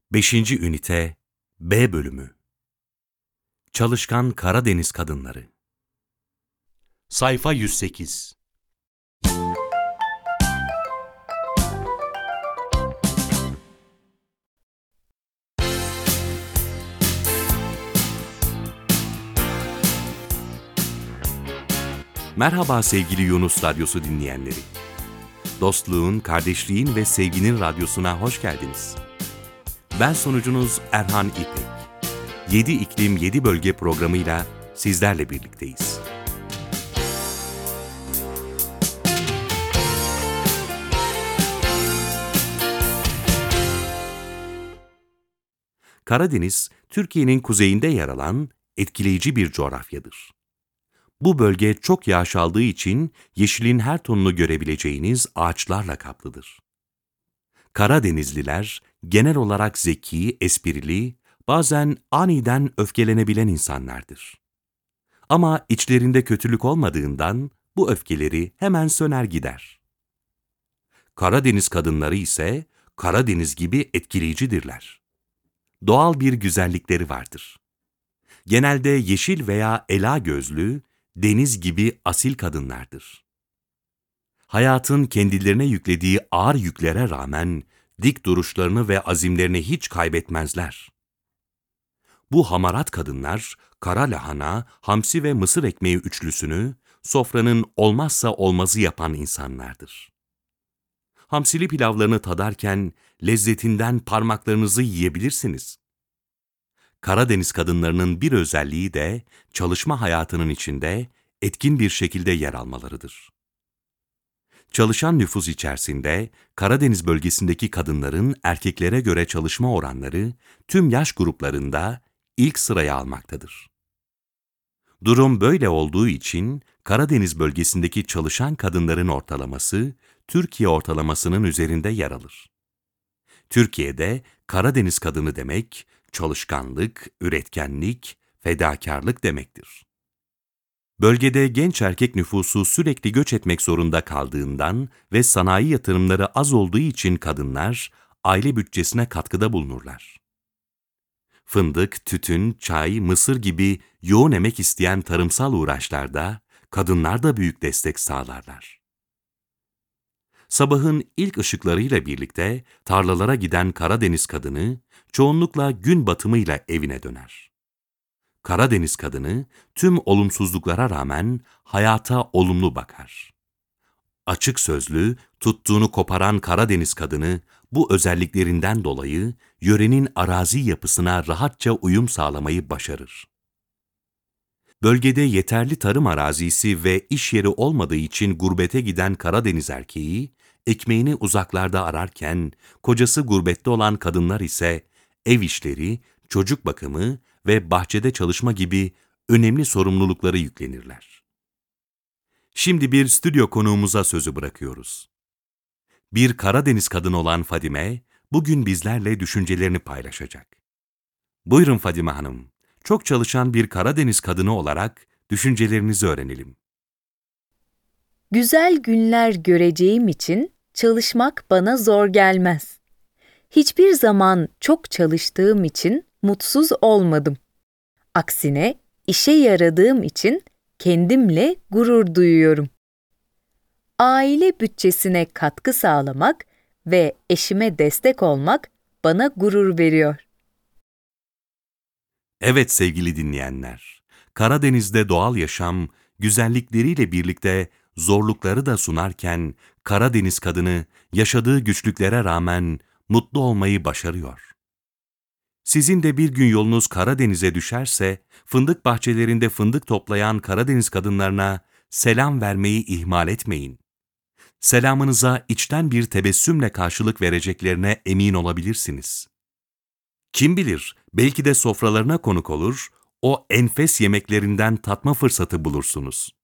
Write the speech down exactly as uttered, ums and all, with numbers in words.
Beşinci Ünite B Bölümü Çalışkan Karadeniz Kadınları Sayfa yüz sekiz. Merhaba sevgili Yunus Radyosu dinleyenleri. Dostluğun, kardeşliğin ve sevginin radyosuna hoş geldiniz. Ben sunucunuz Erhan İpek. Yedi iklim yedi bölge programıyla sizlerle birlikteyiz. Karadeniz, Türkiye'nin kuzeyinde yer alan etkileyici bir coğrafyadır. Bu bölge çok yağış aldığı için yeşilin her tonunu görebileceğiniz ağaçlarla kaplıdır. Karadenizliler genel olarak zeki, esprili, bazen aniden öfkelenebilen insanlardır. Ama içlerinde kötülük olmadığından bu öfkeleri hemen söner gider. Karadeniz kadınları ise Karadeniz gibi etkileyicidirler. Doğal bir güzellikleri vardır. Genelde yeşil veya ela gözlü, deniz gibi asil kadınlardır. Hayatın kendilerine yüklediği ağır yüklere rağmen dik duruşlarını ve azimlerini hiç kaybetmezler. Bu hamarat kadınlar, kara lahana, hamsi ve mısır ekmeği üçlüsünü sofranın olmazsa olmazı yapan insanlardır. Hamsili pilavlarını tadarken lezzetinden parmaklarınızı yiyebilirsiniz. Karadeniz kadınlarının bir özelliği de çalışma hayatının içinde etkin bir şekilde yer almalarıdır. Çalışan nüfus içerisinde Karadeniz bölgesindeki kadınların erkeklere göre çalışma oranları tüm yaş gruplarında ilk sıraya almaktadır. Durum böyle olduğu için Karadeniz bölgesindeki çalışan kadınların ortalaması Türkiye ortalamasının üzerinde yer alır. Türkiye'de Karadeniz kadını demek çalışkanlık, üretkenlik, fedakarlık demektir. Bölgede genç erkek nüfusu sürekli göç etmek zorunda kaldığından ve sanayi yatırımları az olduğu için kadınlar aile bütçesine katkıda bulunurlar. Fındık, tütün, çay, mısır gibi yoğun emek isteyen tarımsal uğraşlarda kadınlar da büyük destek sağlarlar. Sabahın ilk ışıklarıyla birlikte tarlalara giden Karadeniz kadını çoğunlukla gün batımıyla evine döner. Karadeniz kadını tüm olumsuzluklara rağmen hayata olumlu bakar. Açık sözlü, tuttuğunu koparan Karadeniz kadını bu özelliklerinden dolayı yörenin arazi yapısına rahatça uyum sağlamayı başarır. Bölgede yeterli tarım arazisi ve iş yeri olmadığı için gurbete giden Karadeniz erkeği, ekmeğini uzaklarda ararken, kocası gurbette olan kadınlar ise ev işleri, çocuk bakımı ve bahçede çalışma gibi önemli sorumlulukları yüklenirler. Şimdi bir stüdyo konuğumuza sözü bırakıyoruz. Bir Karadeniz kadını olan Fadime, bugün bizlerle düşüncelerini paylaşacak. Buyurun Fadime Hanım, çok çalışan bir Karadeniz kadını olarak düşüncelerinizi öğrenelim. Güzel günler göreceğim için çalışmak bana zor gelmez. Hiçbir zaman çok çalıştığım için mutsuz olmadım. Aksine işe yaradığım için kendimle gurur duyuyorum. Aile bütçesine katkı sağlamak ve eşime destek olmak bana gurur veriyor. Evet sevgili dinleyenler, Karadeniz'de doğal yaşam, güzellikleriyle birlikte zorlukları da sunarken Karadeniz kadını yaşadığı güçlüklere rağmen mutlu olmayı başarıyor. Sizin de bir gün yolunuz Karadeniz'e düşerse, fındık bahçelerinde fındık toplayan Karadeniz kadınlarına selam vermeyi ihmal etmeyin. Selamınıza içten bir tebessümle karşılık vereceklerine emin olabilirsiniz. Kim bilir, belki de sofralarına konuk olur, o enfes yemeklerinden tatma fırsatı bulursunuz.